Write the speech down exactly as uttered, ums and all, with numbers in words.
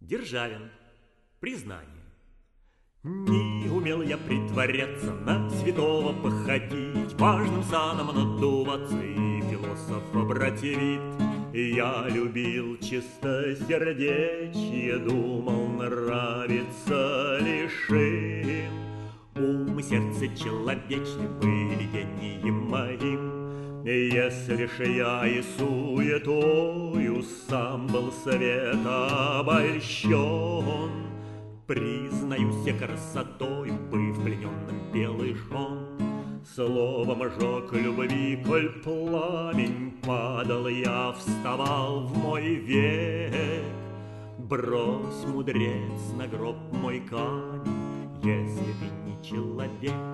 Державин. Признание. Не умел я притворяться, на святого походить, важным саном надуваться и философа брать вид. Я любил чистосердечие, думал нравится лишь им. Ум и сердце человечны были гением моим. Если ж я и суетою сам был света обольщен, признаюсь я красотою, быв плененным белый жен. Словом жег любви, коль пламень падал, я вставал в мой век. Брось, мудрец, на гроб мой камень, если ты не человек.